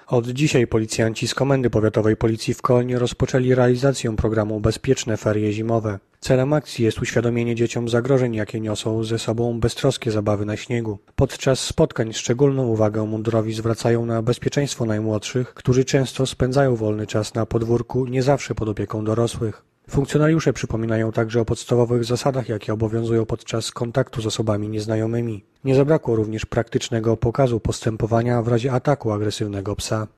Od dzisiaj policjanci z Komendy Powiatowej Policji w Kolnie rozpoczęli realizację programu Bezpieczne Ferie Zimowe. Celem akcji jest uświadomienie dzieciom zagrożeń, jakie niosą ze sobą beztroskie zabawy na śniegu. Podczas spotkań szczególną uwagę mundurowi zwracają na bezpieczeństwo najmłodszych, którzy często spędzają wolny czas na podwórku, nie zawsze pod opieką dorosłych. Funkcjonariusze przypominają także o podstawowych zasadach, jakie obowiązują podczas kontaktu z osobami nieznajomymi. Nie zabrakło również praktycznego pokazu postępowania w razie ataku agresywnego psa.